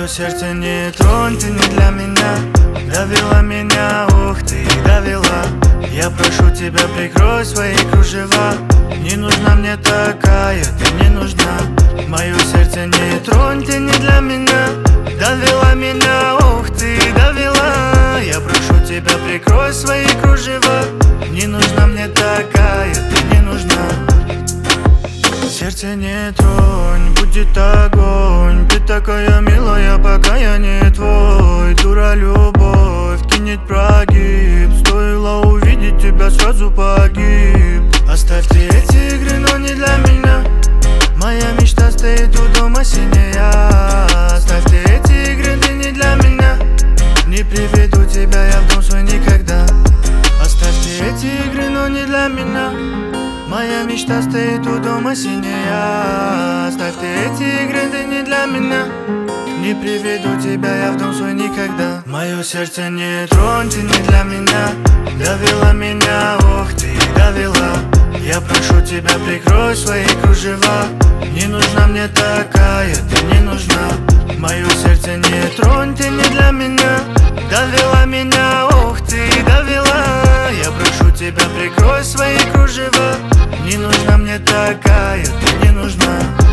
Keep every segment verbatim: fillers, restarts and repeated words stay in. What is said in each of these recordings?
сердце не тронь, ты не для меня. Довела меня, ух ты, довела. Я прошу тебя, прикрой свои кружева. Не нужна мне такая, ты не нужна. Мое сердце не тронь, ты не для меня. Довела меня, ух ты, довела. Я прошу тебя, прикрой свои кружева. Не нужна мне такая, ты не нужна. Сердце не тронь, будет огонь. Ты такая милая, пока я не твой. Дура любовь, кинет прогиб. Стоило увидеть тебя, сразу погиб. Оставь ты эти игры, но не для меня. Моя мечта стоит у дома синяя. Оставь ты эти игры, ты не для меня. Не приведу тебя я в дом свой никогда. Оставь ты эти игры, но не для меня. Моя мечта стоит у дома синяя. Оставь ты эти игры, ты не для меня. Не приведу тебя я в дом свой никогда. Мое сердце не тронь, ты не для меня. Довела меня, ох ты, довела. Я прошу тебя, прикрой свои кружева. Не нужна мне такая, ты не нужна. Мое сердце не тронь, ты не для меня. Довела меня, ох ты, довела. Я прошу тебя, прикрой свои кружева. Не нужна мне такая, ты не нужна.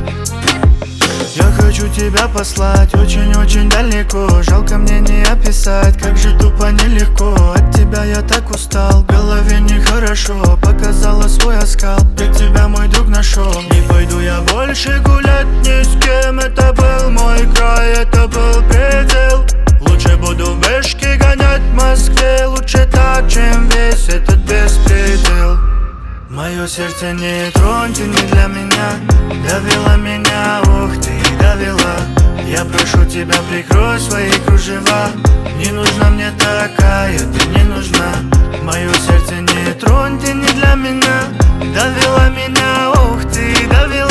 Я хочу тебя послать очень-очень далеко. Жалко мне не описать, как же тупо нелегко. От тебя я так устал, в голове нехорошо. Показала свой оскал, я тебя, мой друг, нашел. Не пойду я больше гулять ни с кем. Это был мой край, это был предел. Лучше буду в бэшке гонять в Москве. Лучше так, чем весь этот беспредел. Мое сердце не тронь, ты не для меня. Довела меня, ух ты, довела. Я прошу тебя, прикрой свои кружева. Не нужна мне такая, ты не нужна. Мое сердце не тронь, ты не для меня. Довела меня, ух ты, довела.